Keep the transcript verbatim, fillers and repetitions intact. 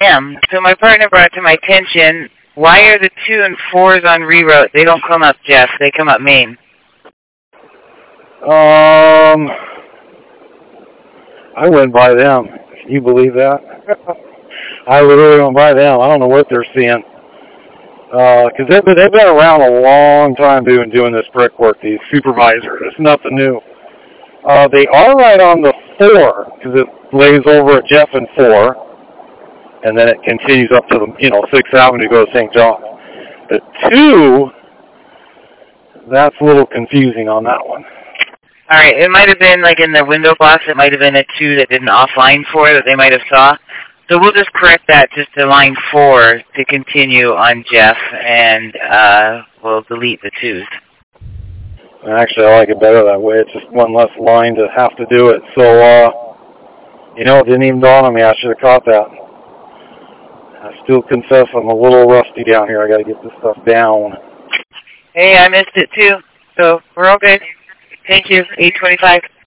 am. So my partner brought it to my attention, why are the two and fours on reroute? They don't come up Jeff, they come up main. Um, I wouldn't buy them. Can you believe that? I literally don't buy them. I don't know what they're seeing. Because uh, they've, they've been around a long time doing, doing this brickwork, these supervisors. It's nothing new. Uh, they are right on the four, because it lays over at Jeff and four, and then it continues up to the, you know, sixth Avenue to go to Saint John. The two, that's a little confusing on that one. All right, it might have been like in the window box, it might have been a two that did an offline four that they might have saw. So we'll just correct that just to line four to continue on Jeff, and uh, we'll delete the twos. Actually, I like it better that way. It's just one less line to have to do it. So, uh, you know, it didn't even dawn on me. I should have caught that. I still confess I'm a little rusty down here. I got to get this stuff down. Hey, I missed it too. So we're all good. Thank you. eight twenty-five.